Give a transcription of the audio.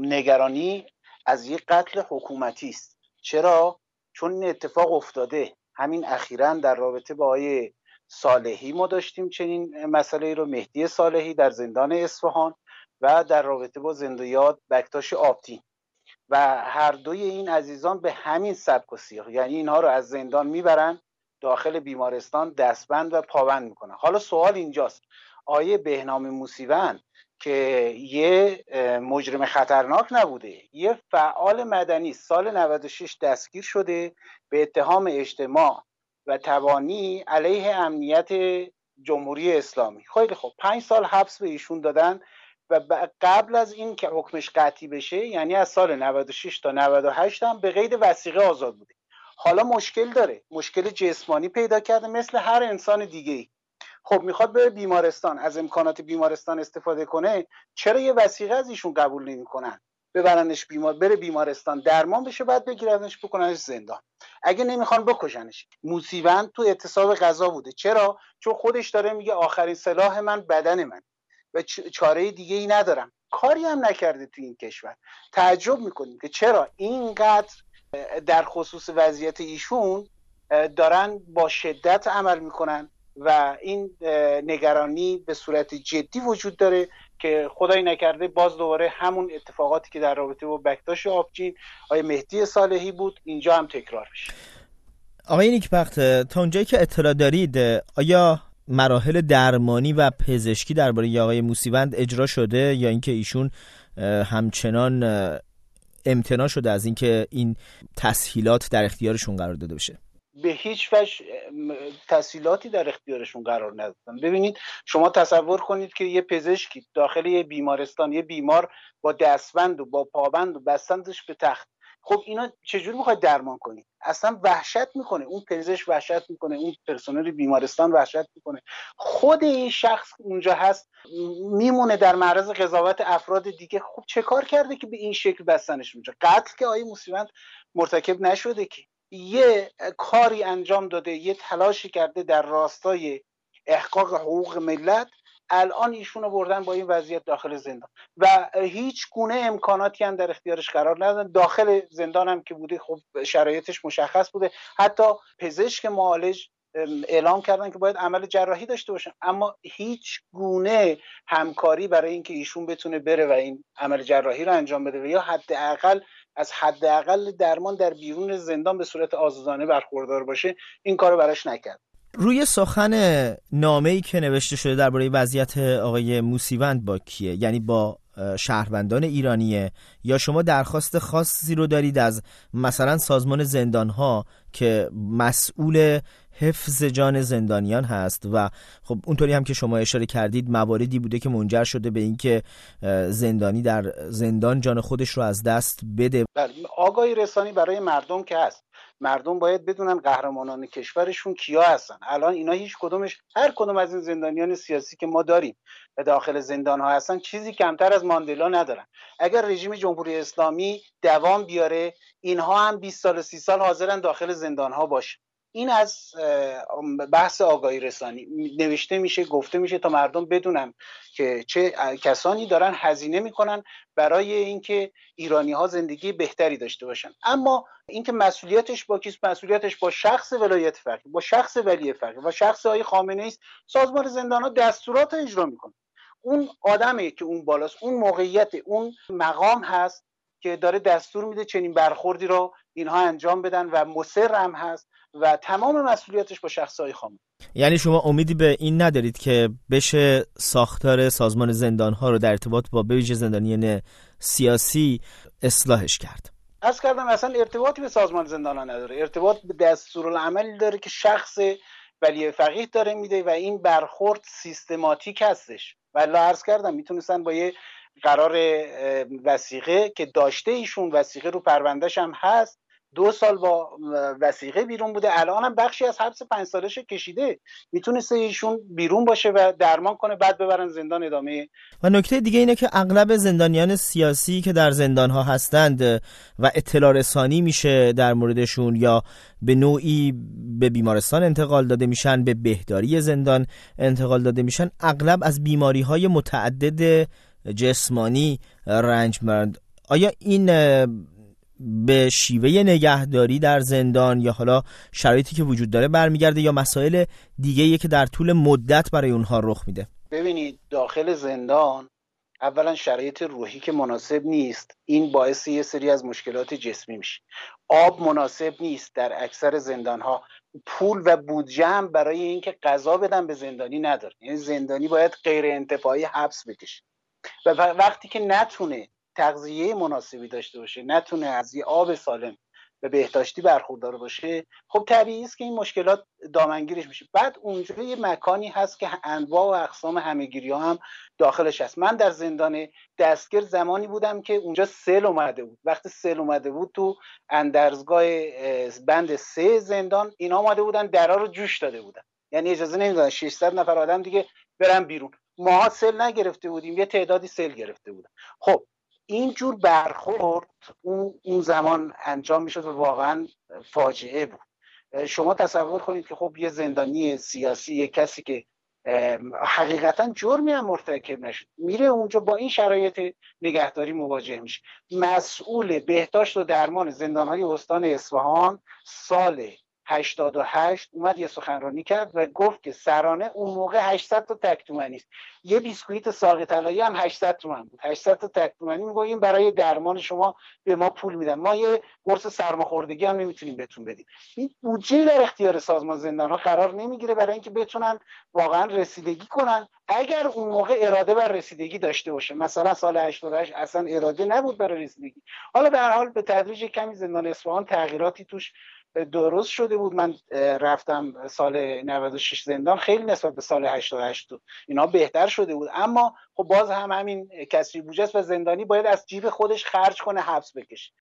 نگرانی از یک قتل حکومتی است. چرا؟ چون این اتفاق افتاده. همین اخیراً در رابطه با آقای صالحی ما داشتیم چنین مسئله رو، مهدی صالحی در زندان اصفهان و در رابطه با زندیات بکتاش آبتین، و هر دوی این عزیزان به همین سبک و سیاق، یعنی اینها رو از زندان میبرن داخل بیمارستان دستبند و پابند میکنن. حالا سوال اینجاست، آیه بهنام موسیوند که یه مجرم خطرناک نبوده، یه فعال مدنی سال 96 دستگیر شده به اتهام اجتماع و تبانی علیه امنیت جمهوری اسلامی. خیلی خوب، 5 سال حبس به ایشون دادن و قبل از این که حکمش قطعی بشه، یعنی از سال 96 تا 98 هم به قید وثیقه آزاد بوده. حالا مشکل داره، مشکل جسمانی پیدا کرده مثل هر انسان دیگه‌ای. خب میخواد بره بیمارستان، از امکانات بیمارستان استفاده کنه، چرا یه وثیقه از ایشون قبول نمی‌کنن؟ ببرنش بره بیمارستان درمان بشه، بعد بگیرنش بکننش زندان. اگه نمیخوان بکشنش. موسیوند تو اعتصاب غذا بوده. چرا؟ چون خودش داره میگه آخرین سلاح من بدن من و چاره دیگه ای ندارم. کاری هم نکرده تو این کشور. تعجب میکنیم که چرا اینقدر در خصوص وضعیت ایشون دارن با شدت عمل میکنن و این نگرانی به صورت جدی وجود داره که خدای نکرده باز دوباره همون اتفاقاتی که در رابطه با بکتاش آبجین آقای مهدی صالحی بود اینجا هم تکرار بشه. آقای نیکبخت، تا اونجایی که اطلاع دارید آیا مراحل درمانی و پزشکی درباره آقای موسیوند اجرا شده یا اینکه ایشون همچنان امتناع شده از اینکه این تسهیلات در اختیارشون قرار داده بشه؟ به هیچ وجه تسهیلاتی در اختیارشون قرار ندادن. ببینید شما تصور کنید که یه پزشکی داخل یه بیمارستان یه بیمار با دستبند و با پابند و بستندش به تخت، خب اینا چجوری میخواد درمان کنی؟ اصلا وحشت میکنه، اون پزشک وحشت میکنه، اون پرسنل بیمارستان وحشت میکنه، خود این شخص اونجا هست میمونه در معرض قضاوت افراد دیگه. خب چه کار کرده که به این شکل بستنش اونجا؟ قتل که آقای موسیوند مرتکب نشده، که یه کاری انجام داده، یه تلاشی کرده در راستای احقاق حقوق ملت، الان ایشون رو بردن با این وضعیت داخل زندان و هیچ گونه امکاناتی هم در اختیارش قرار ندادن. داخل زندان هم که بوده خب شرایطش مشخص بوده، حتی پزشک معالج اعلام کردن که باید عمل جراحی داشته باشن، اما هیچ گونه همکاری برای اینکه ایشون بتونه بره و این عمل جراحی رو انجام بده و یا حداقل از حداقل درمان در بیرون زندان به صورت آزادانه برخوردار باشه، این کارو براش نکرد. روی سخن نامه‌ای که نوشته شده درباره وضعیت آقای موسیوند با کیه؟ یعنی با شهروندان ایرانیه یا شما درخواست خاصی رو دارید از مثلا سازمان زندان‌ها که مسئول حفظ جان زندانیان هست و خب اونطوری هم که شما اشاره کردید مواردی بوده که منجر شده به اینکه زندانی در زندان جان خودش رو از دست بده؟ آگاهی رسانی برای مردم که هست، مردم باید بدونن قهرمانان کشورشون کیا هستن. الان اینا هیچ کدومش، هر کدوم از این زندانیان سیاسی که ما داریم و داخل زندان ها هستن چیزی کمتر از ماندلا ندارن. اگر رژیم جمهوری اسلامی دوام بیاره اینها هم 20 سال 30 سال حاضرن داخل زندان ها باشه. این از بحث آگاهی رسانی نوشته میشه، گفته میشه تا مردم بدونن که چه کسانی دارن هزینه میکنن برای اینکه ایرانی ها زندگی بهتری داشته باشن. اما اینکه مسئولیتش با کیست؟ مسئولیتش با شخص ولایت فقیه، با شخص ولی فقیه و شخص آقای خامنه ای است. سازمان زندان ها دستورات رو اجرا میکنه. اون آدمی که اون بالاست، اون موقعیت، اون مقام هست که داره دستور میده چنین برخوردی رو اینها انجام بدن و مصر هم هست و تمام مسئولیتش با شخصای خامنه. یعنی شما امیدی به این ندارید که بشه ساختار سازمان زندان‌ها رو در ارتباط با بویژه زندانیان سیاسی اصلاحش کرد؟ عرض کردم اصلا ارتباطی به سازمان زندان‌ها نداره، ارتباط به دستورالعملی داره که شخص ولی فقیه داره میده و این برخورد سیستماتیک هستش. والله عرض کردم میتونستن با یه قرار وثیقه که داشته ایشون، وثیقه رو پروندهش هم هست، 2 سال با وثیقه بیرون بوده، الان هم بخشی از حبس 5 سالش کشیده، میتونسته ایشون بیرون باشه و درمان کنه بعد ببرن زندان ادامه. و نکته دیگه اینه که اغلب زندانیان سیاسی که در زندان‌ها هستند و اطلاع رسانی میشه در موردشون یا به نوعی به بیمارستان انتقال داده میشن، به بهداری زندان انتقال داده میشن، اغلب از بیماری‌های متعدد جسمانی رنج برند. آیا این به شیوه نگهداری در زندان یا حالا شرایطی که وجود داره برمیگرده یا مسائل دیگه‌ایه که در طول مدت برای اونها رخ میده؟ ببینید داخل زندان اولا شرایط روحی که مناسب نیست، این باعث یه سری از مشکلات جسمی میشه. آب مناسب نیست در اکثر زندان‌ها. پول و بودجه هم برای اینکه غذا بدن به زندانی نداره، یعنی زندانی باید غیر انتفاعی حبس بکشه و وقتی که نتونه تغذیه مناسبی داشته باشه، نتونه از یه آب سالم و بهداشتی برخوردار باشه، خب طبیعی است که این مشکلات دامنگیرش میشه. بعد اونجا یه مکانی هست که انواع و اقسام همه‌گیری‌ها هم داخلش هست. من در زندان دستگیر زمانی بودم که اونجا سیل اومده بود. وقتی سیل اومده بود تو اندرزگاه بند 3 زندان اینا اومده بودن، درا رو جوش داده بودن، یعنی اجازه نمیدادن 600 نفر آدم دیگه برن بیرون. ماها سیل نگرفته بودیم، یه تعدادی سیل گرفته بودن. خب این جور برخورد اون زمان انجام میشد و واقعا فاجعه بود. شما تصور کنید که خب یه زندانی سیاسی، یه کسی که حقیقتا جرمی هم مرتکب نشد، میره اونجا با این شرایط نگهداری مواجه میشه. مسئول بهداشت و درمان زندانهای استان اصفهان سال 88 اومد یه سخنرانی کرد و گفت که سرانه اون موقع 800 تا تک تومانی است. یه بیسکویت ساق طلایی هم 800 تومن بود. 800 تا تک تومانی میگیم برای درمان شما به ما پول میدن، ما یه قرص سرماخوردگی هم نمیتونیم بهتون بدیم. این بودجه در اختیار سازمان زندان‌ها قرار نمیگیره برای اینکه بتونن واقعا رسیدگی کنن. اگر اون موقع اراده بر رسیدگی داشته باشه، مثلا سال 88 اصلا اراده نبود برای رسیدگی. حالا به هر حال به تدریج کمی زندان اصفهان تغییراتی توش درست شده بود. من رفتم سال 96 زندان، خیلی نسبت به سال 88 اینا بهتر شده بود، اما خب باز هم همین کسری بودجه است و زندانی باید از جیب خودش خرج کنه حبس بکشه.